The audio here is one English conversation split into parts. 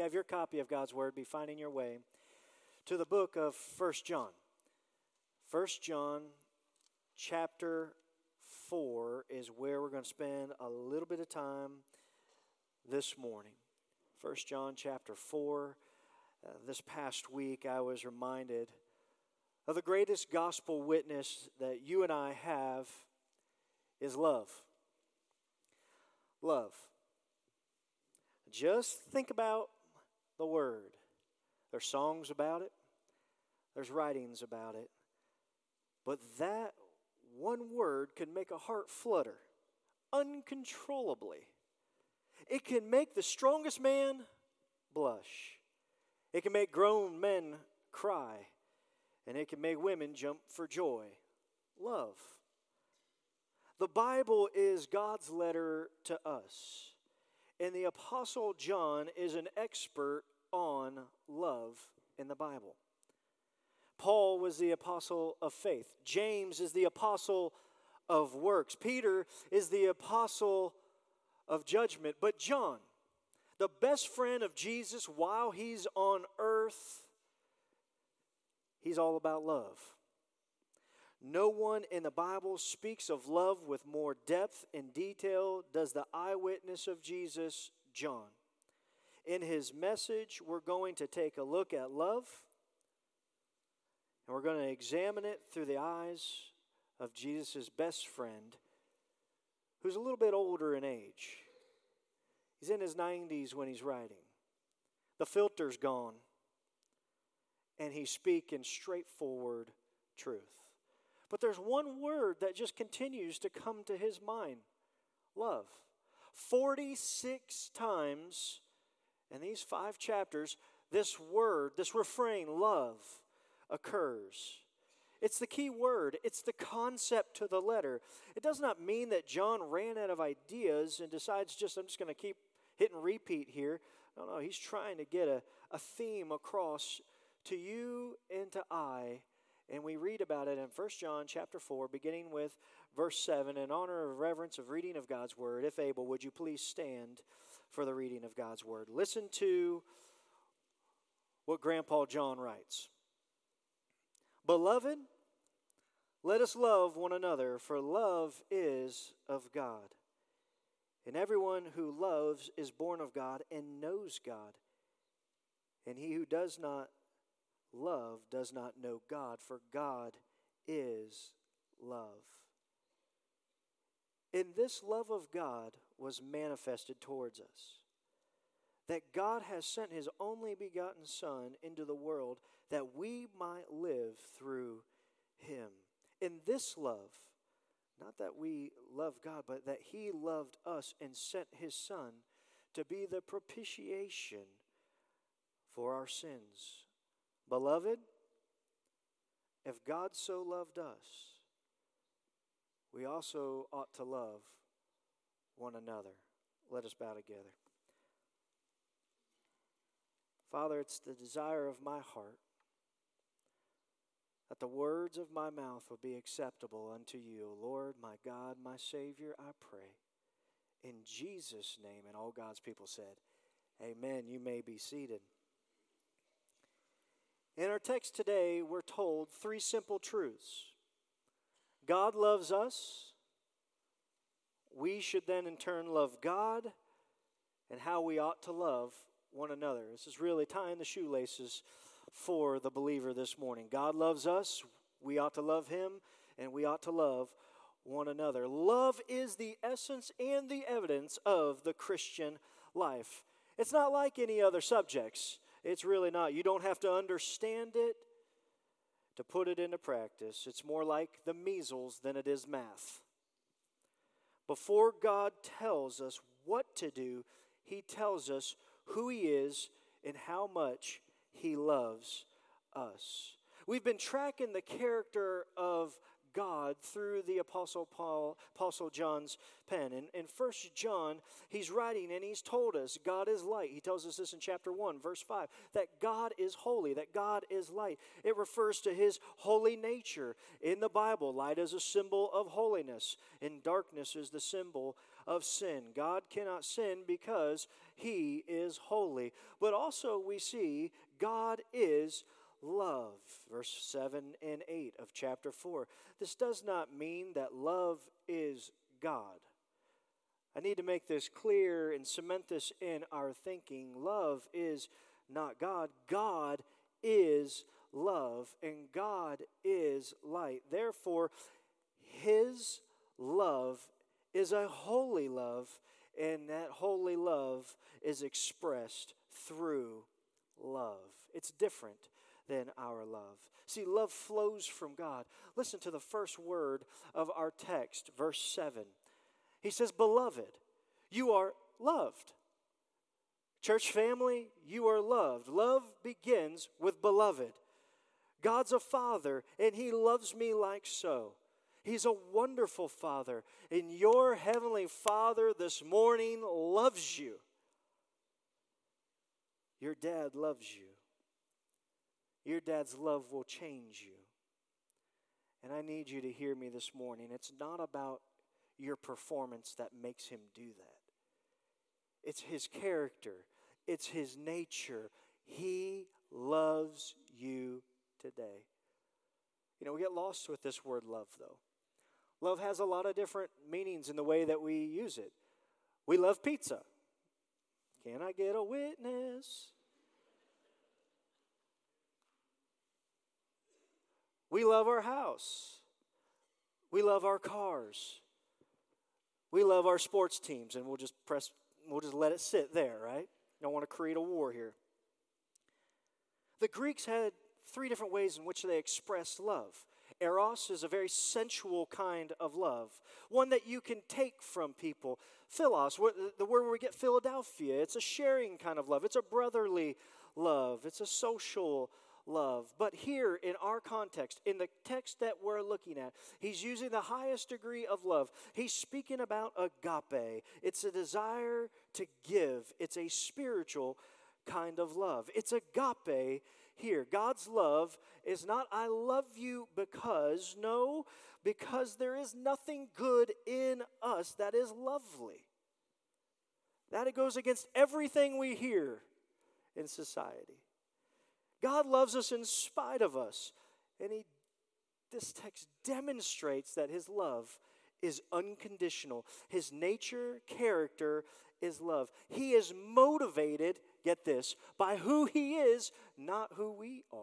have your copy of God's Word, be finding your way to the book of 1 John. 1 John chapter 4 is where we're going to spend a little bit of time this morning. 1 John chapter 4. This past week I was reminded of the greatest gospel witness that you and I have is love. Love. Just think about the Word. There's songs about it. There's writings about it. But that one word can make a heart flutter uncontrollably. It can make the strongest man blush. It can make grown men cry. And it can make women jump for joy. Love. The Bible is God's letter to us. And the Apostle John is an expert on love in the Bible. Paul was the apostle of faith. James is the apostle of works. Peter is the apostle of judgment. But John, the best friend of Jesus while he's on earth, he's all about love. No one in the Bible speaks of love with more depth and detail does the eyewitness of Jesus, John. In his message, we're going to take a look at love, and we're going to examine it through the eyes of Jesus' best friend, who's a little bit older in age. He's in his 90s when he's writing. The filter's gone, and he's speaking straightforward truth. But there's one word that just continues to come to his mind. Love. 46 times in these 5 chapters, this word, this refrain, love, occurs. It's the key word. It's the concept to the letter. It does not mean that John ran out of ideas and decides I'm just going to keep hit and repeat here. No, he's trying to get a theme across to you and to I. And we read about it in 1 John chapter 4, beginning with verse 7. In honor of reverence of reading of God's Word, if able, would you please stand for the reading of God's Word. Listen to what Grandpa John writes. Beloved, let us love one another, for love is of God. And everyone who loves is born of God and knows God. And he who does not love does not know God, for God is love. And this love of God was manifested towards us, that God has sent his only begotten Son into the world that we might live through him. In this love, not that we love God, but that he loved us and sent his Son to be the propitiation for our sins. Beloved, if God so loved us, we also ought to love one another. Let us bow together. Father, it's the desire of my heart that the words of my mouth will be acceptable unto you, Lord, my God, my Savior, I pray. In Jesus' name, and all God's people said, amen. You may be seated. In our text today, we're told 3 simple truths. God loves us. We should then in turn love God, and how we ought to love one another. This is really tying the shoelaces for the believer this morning. God loves us. We ought to love him, and we ought to love one another. Love is the essence and the evidence of the Christian life. It's not like any other subjects. It's really not. You don't have to understand it to put it into practice. It's more like the measles than it is math. Before God tells us what to do, he tells us who he is and how much he loves us. We've been tracking the character of God through the Apostle John's pen. In 1 John, he's writing and he's told us God is light. He tells us this in chapter 1, verse 5, that God is holy, that God is light. It refers to his holy nature. In the Bible, light is a symbol of holiness, and darkness is the symbol of sin. God cannot sin because He is holy. But also we see God is love. Verse 7 and 8 of chapter 4. This does not mean that love is God. I need to make this clear and cement this in our thinking. Love is not God. God is love, and God is light. Therefore, His love is a holy love, and that holy love is expressed through love. It's different than our love. See, love flows from God. Listen to the first word of our text, verse 7. He says, "Beloved, you are loved." Church family, you are loved. Love begins with beloved. God's a father, and He loves me like so. He's a wonderful Father, and your heavenly Father this morning loves you. Your dad loves you. Your dad's love will change you. And I need you to hear me this morning. It's not about your performance that makes Him do that. It's His character. It's His nature. He loves you today. You know, we get lost with this word love, though. Love has a lot of different meanings in the way that we use it. We love pizza. Can I get a witness? We love our house. We love our cars. We love our sports teams, and we'll just let it sit there, right? Don't want to create a war here. The Greeks had 3 different ways in which they expressed love. Eros is a very sensual kind of love, one that you can take from people. Philos, the word where we get Philadelphia, it's a sharing kind of love. It's a brotherly love. It's a social love. But here in our context, in the text that we're looking at, he's using the highest degree of love. He's speaking about agape. It's a desire to give. It's a spiritual kind of love. It's agape here. God's love is not I love you because, no, because there is nothing good in us that is lovely. That it goes against everything we hear in society. God loves us in spite of us. And this text demonstrates that His love is unconditional. His nature, character is love. He is motivated, get this, by who He is, not who we are.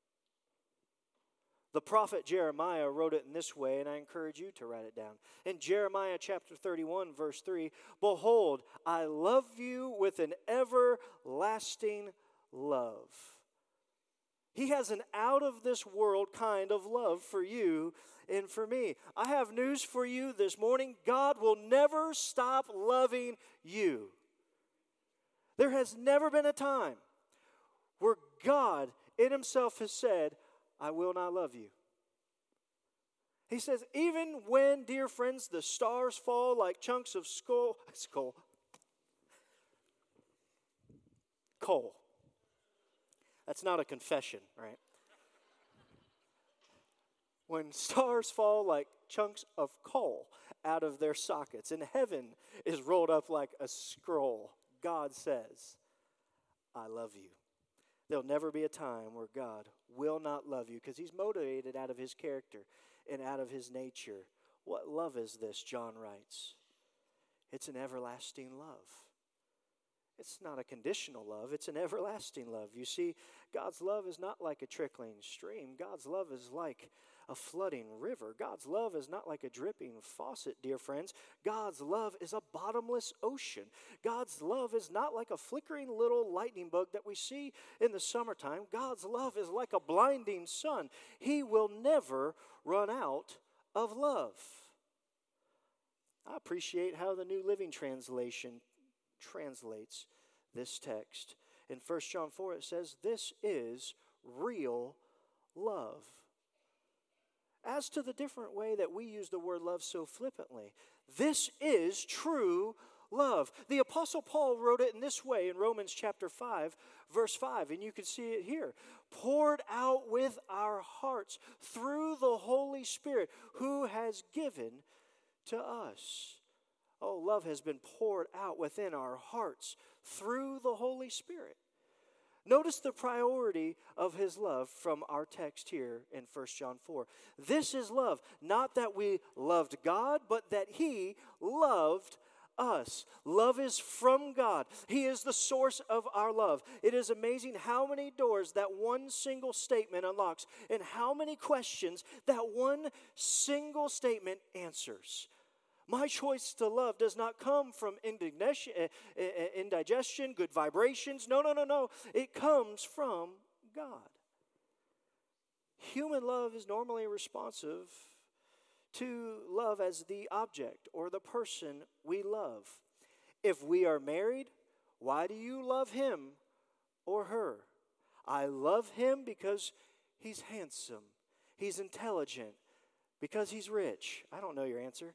The prophet Jeremiah wrote it in this way, and I encourage you to write it down. In Jeremiah chapter 31, verse 3, "Behold, I love you with an everlasting love." He has an out-of-this-world kind of love for you and for me. I have news for you this morning. God will never stop loving you. There has never been a time where God in Himself has said, I will not love you. He says, even when, dear friends, the stars fall like chunks of coal. That's not a confession, right? When stars fall like chunks of coal out of their sockets and heaven is rolled up like a scroll, God says, I love you. There'll never be a time where God will not love you because He's motivated out of His character and out of His nature. What love is this, John writes? It's an everlasting love. It's not a conditional love. It's an everlasting love. You see, God's love is not like a trickling stream. God's love is like a flooding river. God's love is not like a dripping faucet, dear friends. God's love is a bottomless ocean. God's love is not like a flickering little lightning bug that we see in the summertime. God's love is like a blinding sun. He will never run out of love. I appreciate how the New Living Translation translates this text. In 1 John 4 it says, this is real love. As to the different way that we use the word love so flippantly, this is true love. The Apostle Paul wrote it in this way in Romans chapter 5, verse 5, and you can see it here. Poured out with our hearts through the Holy Spirit who has given to us. Oh, love has been poured out within our hearts through the Holy Spirit. Notice the priority of his love from our text here in 1 John 4. This is love, not that we loved God, but that he loved us. Love is from God. He is the source of our love. It is amazing how many doors that one single statement unlocks and how many questions that one single statement answers. My choice to love does not come from indigestion, good vibrations. No. It comes from God. Human love is normally responsive to love as the object or the person we love. If we are married, why do you love him or her? I love him because he's handsome, he's intelligent, because he's rich. I don't know your answer.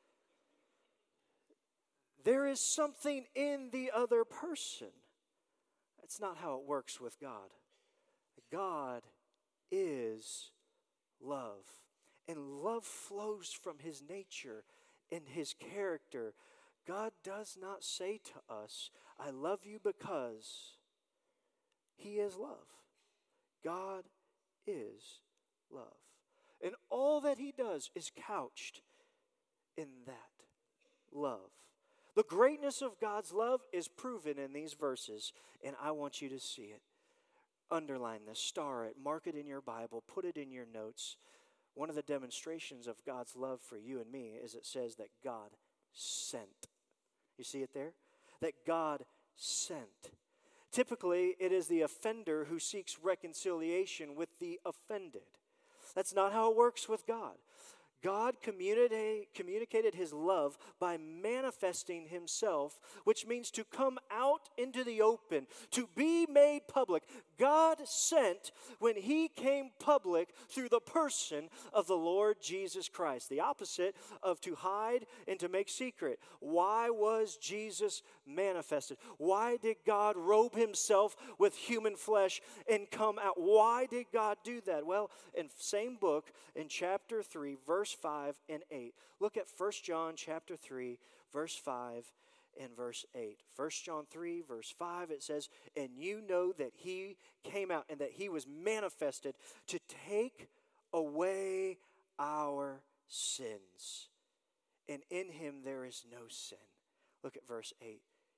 There is something in the other person. That's not how it works with God. God is love. And love flows from his nature and his character. God does not say to us, I love you because he is love. God is love. And all that he does is couched in that love. The greatness of God's love is proven in these verses, and I want you to see it. Underline this, star it, mark it in your Bible, put it in your notes. One of the demonstrations of God's love for you and me is it says that God sent. You see it there? That God sent. Typically, it is the offender who seeks reconciliation with the offended. That's not how it works with God. God communicated his love by manifesting himself, which means to come out into the open, to be made public. God sent when he came public through the person of the Lord Jesus Christ. The opposite of to hide and to make secret. Why was Jesus manifested? Why did God robe himself with human flesh and come out? Why did God do that? Well, in same book, in chapter 3, verse 5 and 8. Look at 1 John chapter 3, verse 5 and verse 8. 1 John 3, verse 5, it says, and you know that he came out and that he was manifested to take away our sins. And in him there is no sin. Look at verse 8.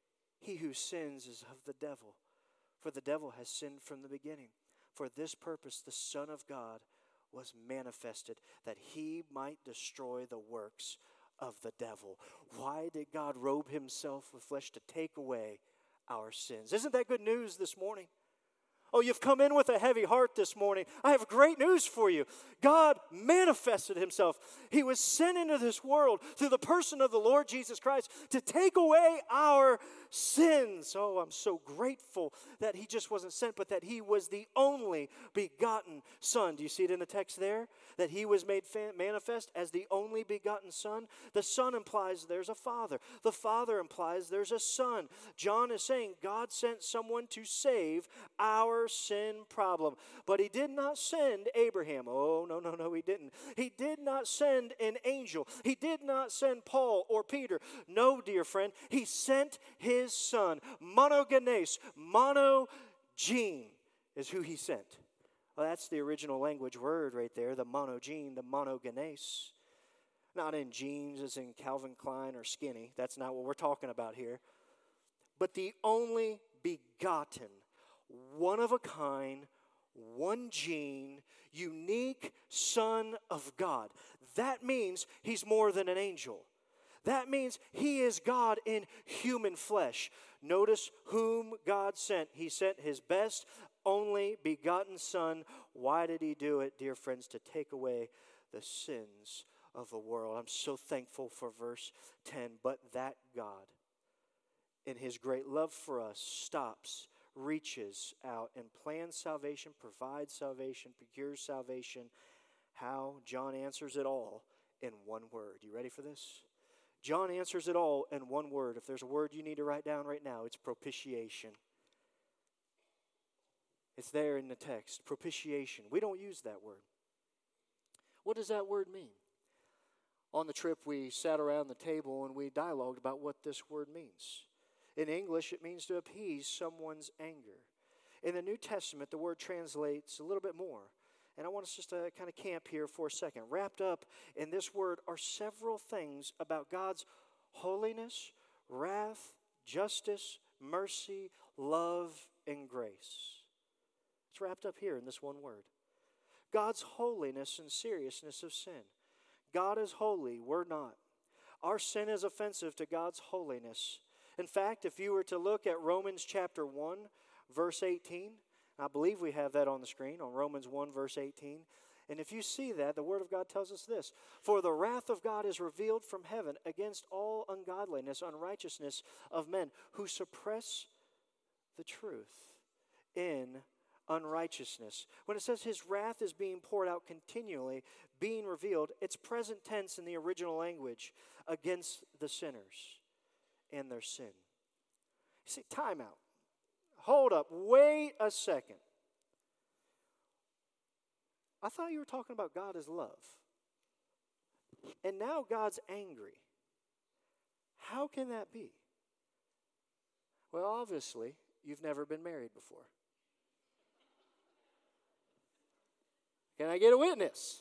He who sins is of the devil, for the devil has sinned from the beginning. For this purpose the Son of God was manifested, that he might destroy the works of the devil. Why did God robe himself with flesh? To take away our sins. Isn't that good news this morning? Oh, you've come in with a heavy heart this morning. I have great news for you. God manifested himself. He was sent into this world through the person of the Lord Jesus Christ to take away our sins. Oh, I'm so grateful that he just wasn't sent, but that he was the only begotten Son. Do you see it in the text there? That he was made manifest as the only begotten Son. The Son implies there's a Father. The Father implies there's a Son. John is saying God sent someone to save our sin problem. But he did not send Abraham. Oh, no, he didn't. He did not send an angel. He did not send Paul or Peter. No, dear friend, he sent his Son. Monogenes, monogene is who he sent. Well, that's the original language word right there, the monogene, the monogenes. Not in jeans as in Calvin Klein or skinny. That's not what we're talking about here. But the only begotten, one of a kind, one gene, unique Son of God. That means he's more than an angel. That means he is God in human flesh. Notice whom God sent. He sent his best, only begotten Son. Why did he do it, dear friends? To take away the sins of the world. I'm so thankful for verse 10. But that God, in his great love for us, stops, reaches out, and plans salvation, provides salvation, procures salvation. How? John answers it all in one word. You ready for this? John answers it all in one word. If there's a word you need to write down right now, it's propitiation. It's there in the text, propitiation. We don't use that word. What does that word mean? On the trip, we sat around the table and we dialogued about what this word means. In English, it means to appease someone's anger. In the New Testament, the word translates a little bit more. And I want us just to kind of camp here for a second. Wrapped up in this word are several things about God's holiness, wrath, justice, mercy, love, and grace. It's wrapped up here in this one word. God's holiness and seriousness of sin. God is holy, we're not. Our sin is offensive to God's holiness. In fact, if you were to look at Romans chapter 1, verse 18, I believe we have that on the screen, on Romans 1, verse 18. And if you see that, the Word of God tells us this: "For the wrath of God is revealed from heaven against all ungodliness, unrighteousness of men who suppress the truth in unrighteousness." When it says His wrath is being poured out continually, being revealed, it's present tense in the original language against the sinners and their sin. You see, time out. Hold up. Wait a second. I thought you were talking about God as love. And now God's angry. How can that be? Well, obviously, you've never been married before. Can I get a witness?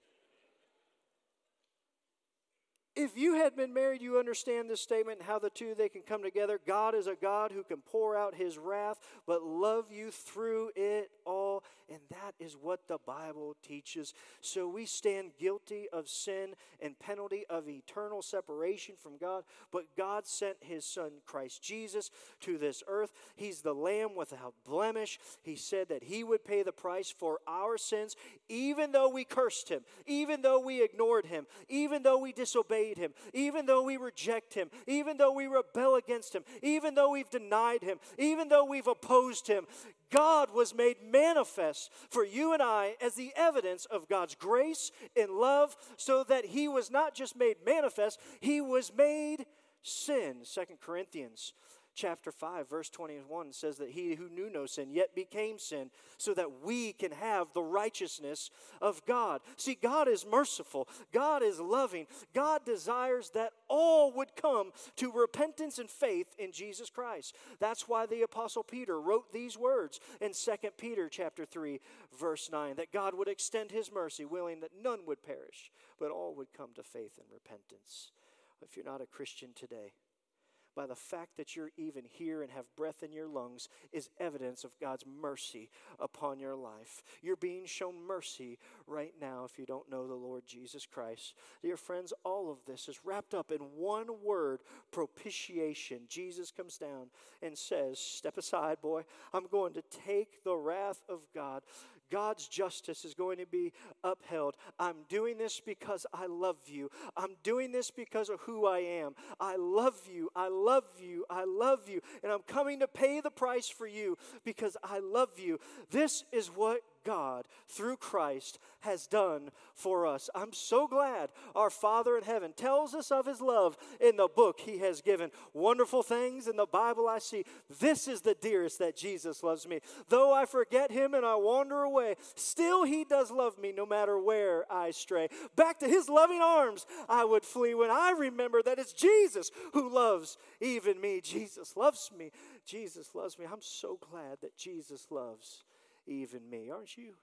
If you had been married, you understand this statement and how the two, they can come together. God is a God who can pour out His wrath, but love you through it all. And that is what the Bible teaches. So we stand guilty of sin and penalty of eternal separation from God. But God sent His Son, Christ Jesus, to this earth. He's the Lamb without blemish. He said that He would pay the price for our sins, even though we cursed Him, even though we ignored Him, even though we disobeyed Him, even though we reject Him, even though we rebel against Him, even though we've denied Him, even though we've opposed Him. God was made manifest for you and I as the evidence of God's grace and love, so that He was not just made manifest, He was made sin. 2 Corinthians chapter 5, verse 21 says that He who knew no sin yet became sin, so that we can have the righteousness of God. See, God is merciful. God is loving. God desires that all would come to repentance and faith in Jesus Christ. That's why the Apostle Peter wrote these words in 2 Peter chapter 3, verse 9, that God would extend His mercy, willing that none would perish, but all would come to faith and repentance. If you're not a Christian today, by the fact that you're even here and have breath in your lungs is evidence of God's mercy upon your life. You're being shown mercy right now if you don't know the Lord Jesus Christ. Dear friends, all of this is wrapped up in one word: propitiation. Jesus comes down and says, "Step aside, boy. I'm going to take the wrath of God. God's justice is going to be upheld. I'm doing this because I love you. I'm doing this because of who I am. I love you. I love you. I love you. And I'm coming to pay the price for you because I love you." This is what God, through Christ, has done for us. I'm so glad our Father in heaven tells us of His love in the book He has given. Wonderful things in the Bible I see. This is the dearest, that Jesus loves me. Though I forget Him and I wander away, still He does love me no matter where I stray. Back to His loving arms I would flee when I remember that it's Jesus who loves even me. Jesus loves me. Jesus loves me. I'm so glad that Jesus loves even me, aren't you?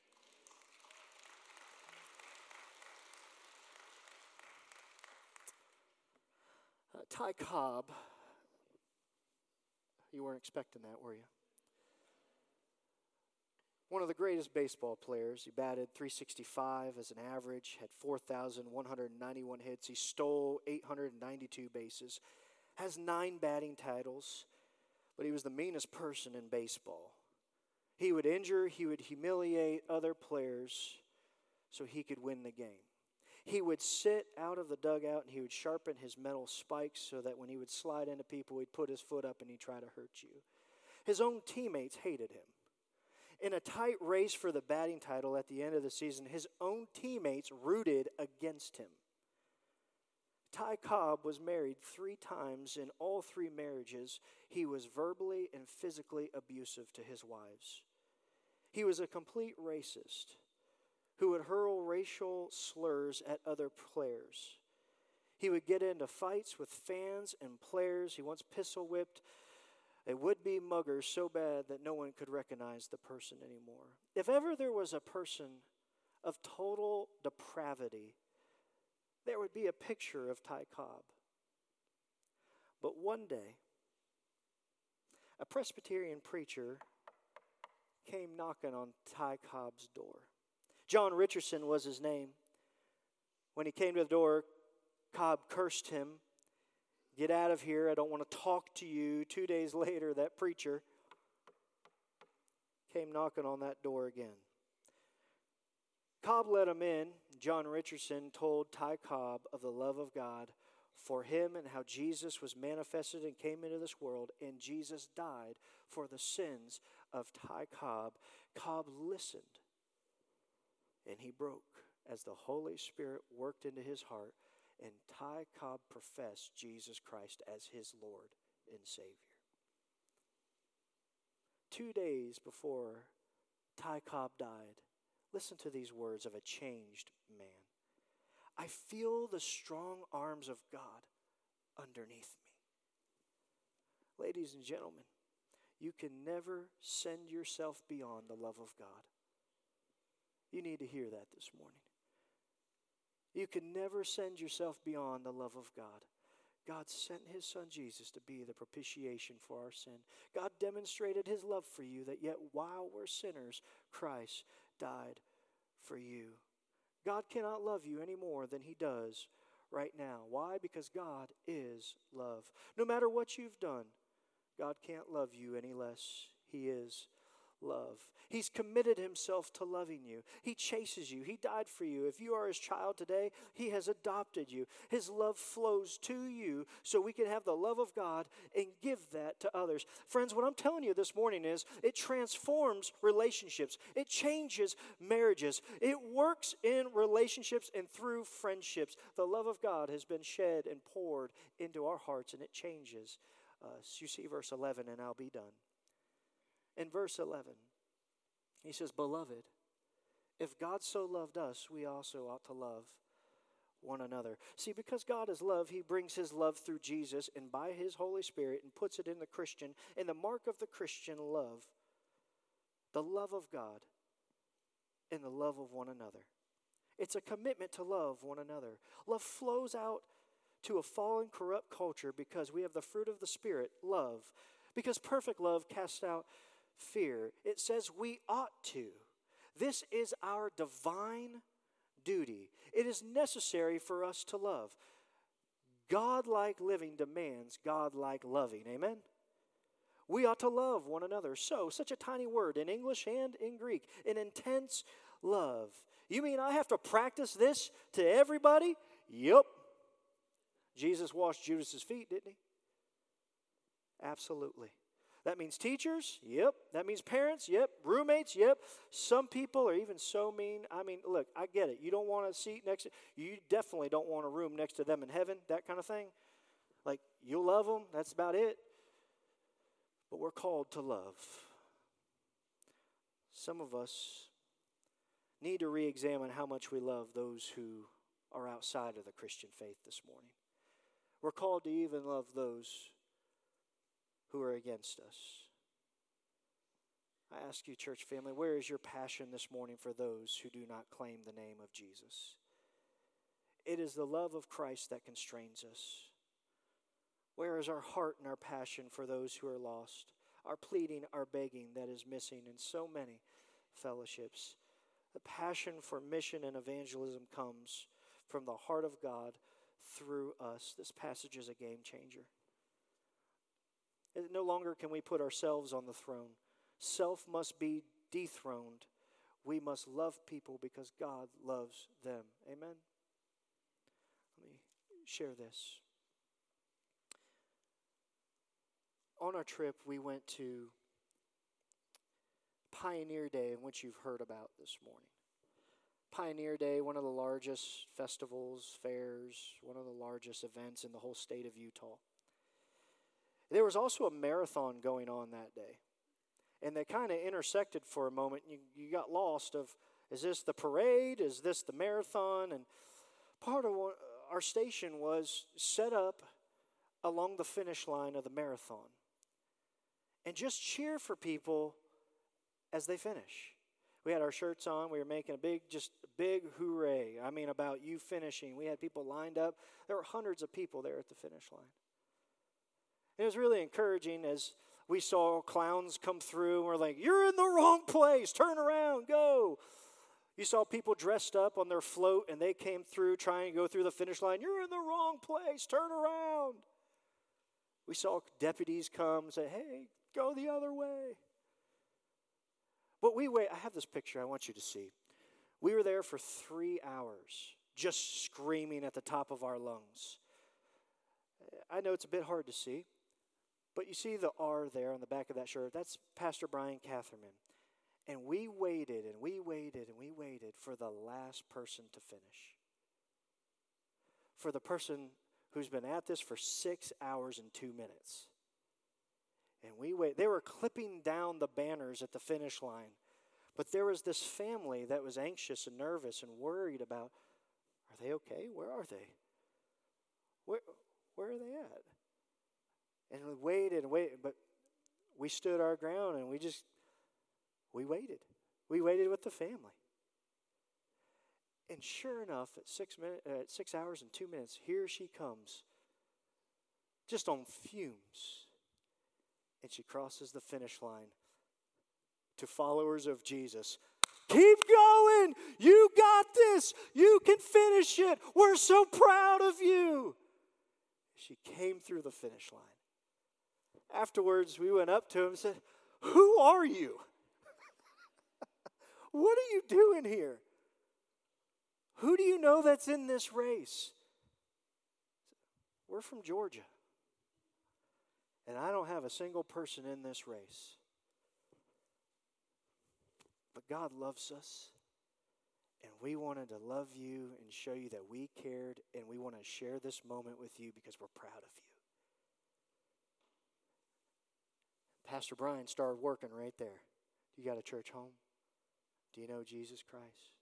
Ty Cobb, you weren't expecting that, were you? One of the greatest baseball players. He batted .365 as an average, had 4,191 hits. He stole 892 bases, has 9 batting titles, but he was the meanest person in baseball. He would injure, he would humiliate other players so he could win the game. He would sit out of the dugout and he would sharpen his metal spikes so that when he would slide into people, he'd put his foot up and he'd try to hurt you. His own teammates hated him. In a tight race for the batting title at the end of the season, his own teammates rooted against him. Ty Cobb was married 3 times. In all 3 marriages, he was verbally and physically abusive to his wives. He was a complete racist who would hurl racial slurs at other players. He would get into fights with fans and players. He once pistol whipped a would-be mugger so bad that no one could recognize the person anymore. If ever there was a person of total depravity, there would be a picture of Ty Cobb. But one day, a Presbyterian preacher came knocking on Ty Cobb's door. John Richardson was his name. When he came to the door, Cobb cursed him. Get out of here, I don't want to talk to you. 2 days later, that preacher came knocking on that door again. Cobb let him in. John Richardson told Ty Cobb of the love of God for him and how Jesus was manifested and came into this world, and Jesus died for the sins of Ty Cobb. Cobb listened, and he broke as the Holy Spirit worked into his heart, and Ty Cobb professed Jesus Christ as his Lord and Savior. 2 days before Ty Cobb died, listen to these words of a changed man. I feel the strong arms of God underneath me. Ladies and gentlemen, you can never send yourself beyond the love of God. You need to hear that this morning. You can never send yourself beyond the love of God. God sent his son Jesus to be the propitiation for our sin. God demonstrated his love for you, that yet while we're sinners, Christ died for you. God cannot love you any more than he does right now. Why? Because God is love. No matter what you've done, God can't love you any less. He is love. He's committed himself to loving you. He chases you. He died for you. If you are his child today, he has adopted you. His love flows to you so we can have the love of God and give that to others. Friends, what I'm telling you this morning is it transforms relationships. It changes marriages. It works in relationships and through friendships. The love of God has been shed and poured into our hearts, and it changes us. You see verse 11, and I'll be done. In verse 11, he says, Beloved, if God so loved us, we also ought to love one another. See, because God is love, he brings his love through Jesus and by his Holy Spirit and puts it in the Christian. And the mark of the Christian love, the love of God and the love of one another. It's a commitment to love one another. Love flows out to a fallen, corrupt culture because we have the fruit of the Spirit, love. Because perfect love casts out fear. It says we ought to. This is our divine duty. It is necessary for us to love. God-like living demands God-like loving. Amen? We ought to love one another. So, such a tiny word in English and in Greek. An intense love. You mean I have to practice this to everybody? Yep. Jesus washed Judas's feet, didn't he? Absolutely. That means teachers? Yep. That means parents? Yep. Roommates? Yep. Some people are even so mean. I mean, look, I get it. You don't want a seat next to, you definitely don't want a room next to them in heaven, that kind of thing. Like, you'll love them, that's about it. But we're called to love. Some of us need to re-examine how much we love those who are outside of the Christian faith this morning. We're called to even love those who are against us. I ask you, church family, where is your passion this morning for those who do not claim the name of Jesus? It is the love of Christ that constrains us. Where is our heart and our passion for those who are lost? Our pleading, our begging that is missing in so many fellowships. The passion for mission and evangelism comes from the heart of God through us. This passage is a game changer. No longer can we put ourselves on the throne. Self must be dethroned. We must love people because God loves them. Amen? Let me share this. On our trip, we went to Pioneer Day, in which you've heard about this morning. Pioneer Day, one of the largest festivals, fairs, one of the largest events in the whole state of Utah. There was also a marathon going on that day. And they kind of intersected for a moment. You got lost of, is this the parade? Is this the marathon? And part of our station was set up along the finish line of the marathon. And just cheer for people as they finish. We had our shirts on. We were making a big hooray. I mean, about you finishing. We had people lined up. There were hundreds of people there at the finish line. It was really encouraging as we saw clowns come through and we're like, you're in the wrong place. Turn around, go. You saw people dressed up on their float and they came through trying to go through the finish line. You're in the wrong place. Turn around. We saw deputies come and say, hey, go the other way. But I have this picture I want you to see. We were there for 3 hours, just screaming at the top of our lungs. I know it's a bit hard to see, but you see the R there on the back of that shirt. That's Pastor Brian Catherman. And we waited and we waited and we waited for the last person to finish. For the person who's been at this for 6 hours and 2 minutes. And we wait. They were clipping down the banners at the finish line. But there was this family that was anxious and nervous and worried about, are they okay? Where are they? Where are they at? And we waited and waited, but we stood our ground and we waited. We waited with the family. And sure enough, at 6 hours and 2 minutes, here she comes, just on fumes. And she crosses the finish line to followers of Jesus. Keep going. You got this. You can finish it. We're so proud of you. She came through the finish line. Afterwards, we went up to him and said, who are you? What are you doing here? Who do you know that's in this race? We're from Georgia. And I don't have a single person in this race. But God loves us. And we wanted to love you and show you that we cared. And we want to share this moment with you because we're proud of you. Pastor Brian started working right there. You got a church home? Do you know Jesus Christ?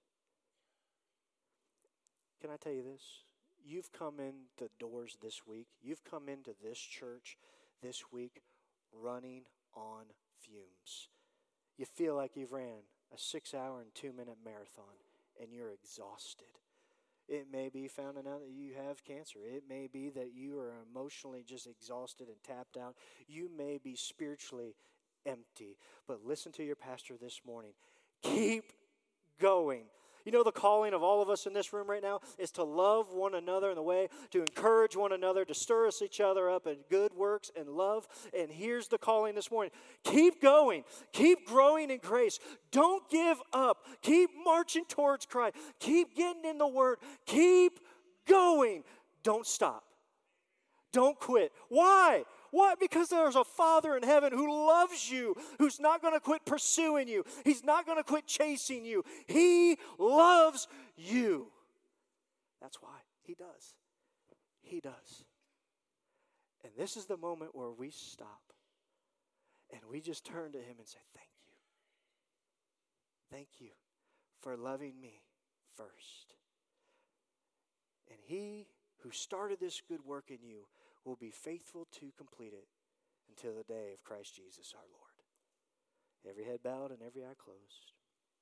Can I tell you this? You've come in the doors this week. You've come into this church this week running on fumes. You feel like you've ran a 6 hour and 2 minute marathon and you're exhausted. It may be finding out that you have cancer. It may be that you are emotionally just exhausted and tapped out. You may be spiritually empty. But listen to your pastor this morning. Keep going. You know, the calling of all of us in this room right now is to love one another in the way, to encourage one another, to stir us each other up in good works and love. And here's the calling this morning. Keep going. Keep growing in grace. Don't give up. Keep marching towards Christ. Keep getting in the Word. Keep going. Don't stop. Don't quit. Why? Why? Because there's a Father in heaven who loves you, who's not going to quit pursuing you. He's not going to quit chasing you. He loves you. That's why he does. He does. And this is the moment where we stop and we just turn to him and say, thank you. Thank you for loving me first. And he who started this good work in you will be faithful to complete it until the day of Christ Jesus our Lord. Every head bowed and every eye closed.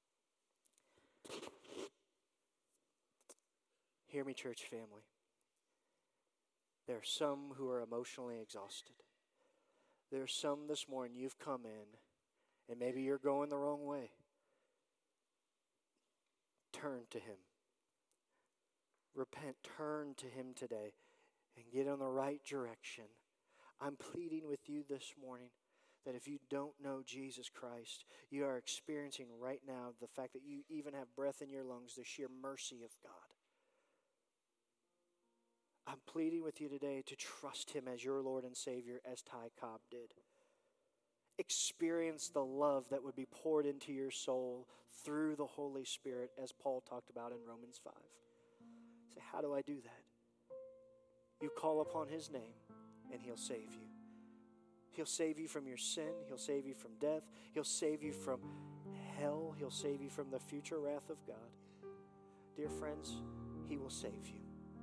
Hear me, church family. There are some who are emotionally exhausted. There are some this morning you've come in and maybe you're going the wrong way. Turn to him. Repent, turn to him today and get in the right direction. I'm pleading with you this morning that if you don't know Jesus Christ, you are experiencing right now the fact that you even have breath in your lungs, the sheer mercy of God. I'm pleading with you today to trust him as your Lord and Savior as Ty Cobb did. Experience the love that would be poured into your soul through the Holy Spirit as Paul talked about in Romans 5. Say, how do I do that? You call upon his name and he'll save you. He'll save you from your sin. He'll save you from death. He'll save you from hell. He'll save you from the future wrath of God. Dear friends, he will save you.